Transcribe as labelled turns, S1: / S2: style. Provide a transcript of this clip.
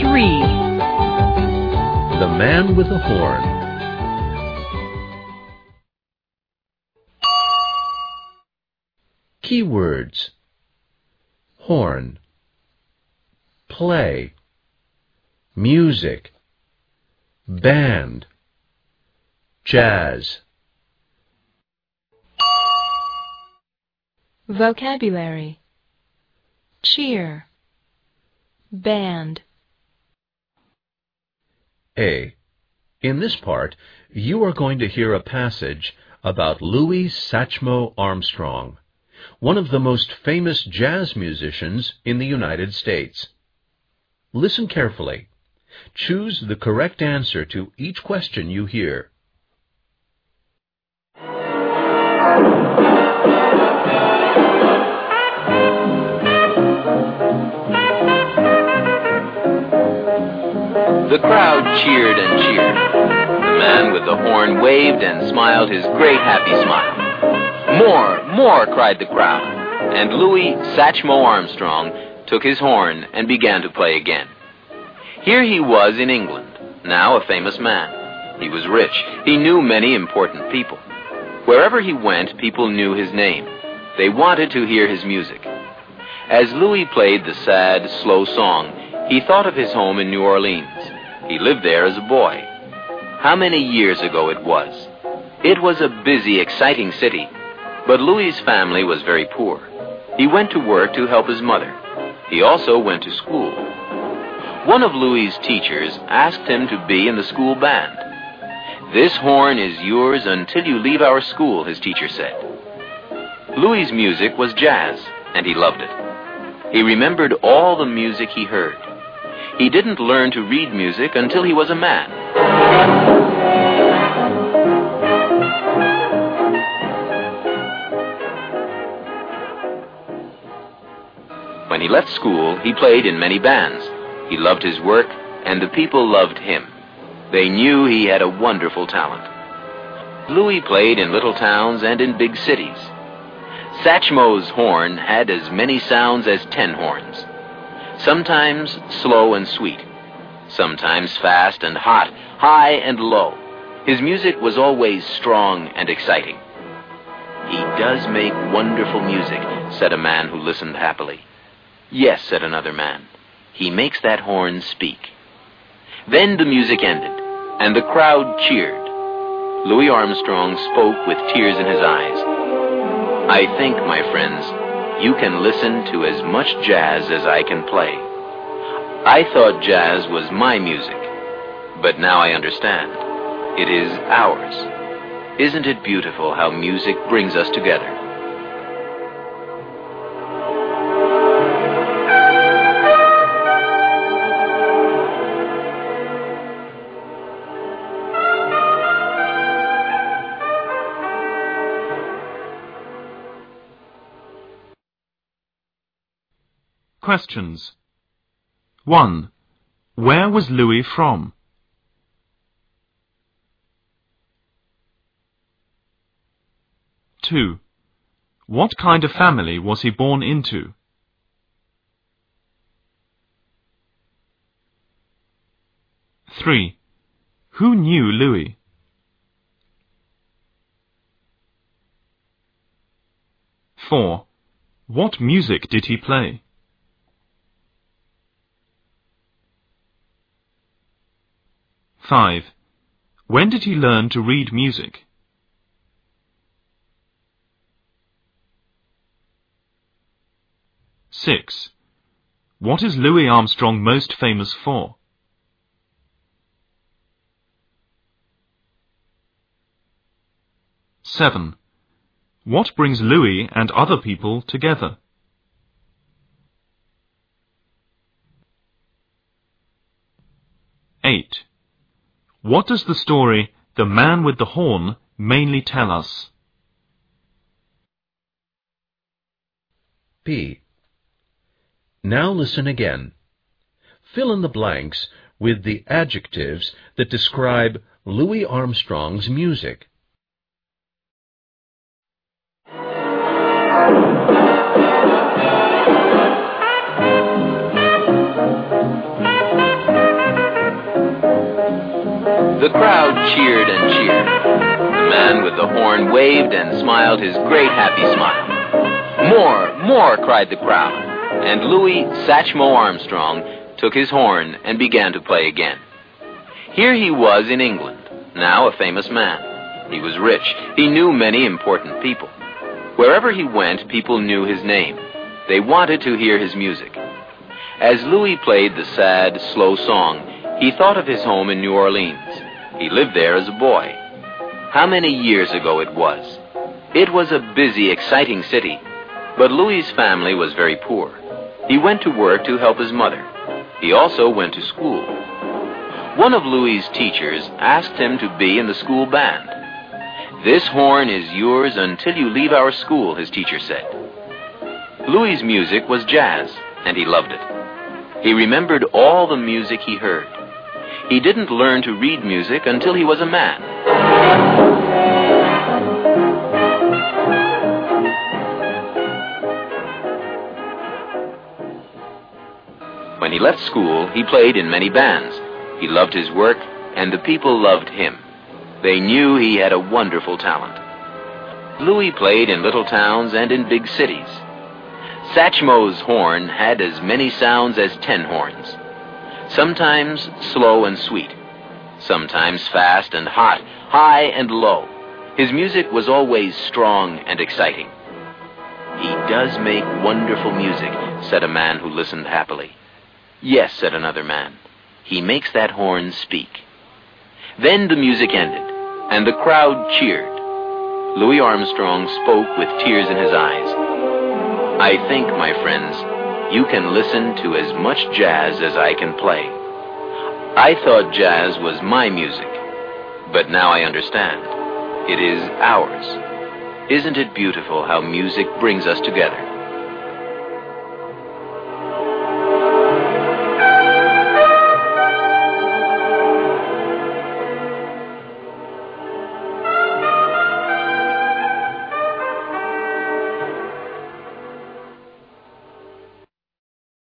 S1: 3.
S2: The Man with the Horn. Keywords: horn, play, music, band, jazz.
S1: Vocabulary: cheer, band.
S2: A. In this part, you are going to hear a passage about Louis Satchmo Armstrong, one of the most famous jazz musicians in the United States. Listen carefully. Choose the correct answer to each question you hear.
S3: The crowd cheered and cheered. The man with the horn waved and smiled his great happy smile. "More, more," cried the crowd, and Louis Satchmo Armstrong took his horn and began to play again. Here he was in England, now a famous man. He was rich. He knew many important people. Wherever he went, people knew his name. They wanted to hear his music. As Louis played the sad, slow song, he thought of his home in New Orleans. He lived there as a boy. How many years ago it was? It was a busy, exciting city, but Louis's family was very poor. He went to work to help his mother. He also went to school. One of Louis's teachers asked him to be in the school band. "This horn is yours until you leave our school," his teacher said. Louis's music was jazz, and he loved it. He remembered all the music he heard. He didn't learn to read music until he was a man. When he left school, he played in many bands. He loved his work, and the people loved him. They knew he had a wonderful talent. Louis played in little towns and in big cities. Satchmo's horn had as many sounds as 10 horns. Sometimes slow and sweet, sometimes fast and hot, high and low. His music was always strong and exciting. "He does make wonderful music," said a man who listened happily. "Yes," said another man, "he makes that horn speak." Then the music ended, and the crowd cheered. Louis Armstrong spoke with tears in his eyes. "I think, my friends, you can listen to as much jazz as I can play. I thought jazz was my music, but now I understand. It is ours. Isn't it beautiful how music brings us together?"
S4: Questions. 1. Where was Louis from? 2. What kind of family was he born into? 3. Who knew Louis? 4. What music did he play? 5. When did he learn to read music? 6. What is Louis Armstrong most famous for? 7. What brings Louis and other people together? 8. What does the story The Man with the Horn mainly tell us?
S2: B. Now listen again. Fill in the blanks with the adjectives that describe Louis Armstrong's music.
S3: The crowd cheered and cheered. The man with the horn waved and smiled his great happy smile. More, more, cried the crowd. And Louis Satchmo Armstrong took his horn and began to play again. Here he was in England, now a famous man. He was rich. He knew many important people. Wherever he went, people knew his name. They wanted to hear his music. As Louis played the sad, slow song, he thought of his home in New Orleans. He lived there as a boy. How many years ago it was? It was a busy, exciting city, but Louis's family was very poor. He went to work to help his mother. He also went to school. One of Louis's teachers asked him to be in the school band. "This horn is yours until you leave our school," his teacher said. Louis's music was jazz, and he loved it. He remembered all the music he heard. He didn't learn to read music until he was a man. When he left school, he played in many bands. He loved his work, and the people loved him. They knew he had a wonderful talent. Louis played in little towns and in big cities. Satchmo's horn had as many sounds as 10 horns. Sometimes slow and sweet, sometimes fast and hot, high and low. His music was always strong and exciting. "He does make wonderful music," said a man who listened happily. "Yes," said another man, "he makes that horn speak." Then the music ended, and the crowd cheered. Louis Armstrong spoke with tears in his eyes. "I think, my friends, you can listen to as much jazz as I can play. I thought jazz was my music, but now I understand. It is ours. Isn't it beautiful how music brings us together?"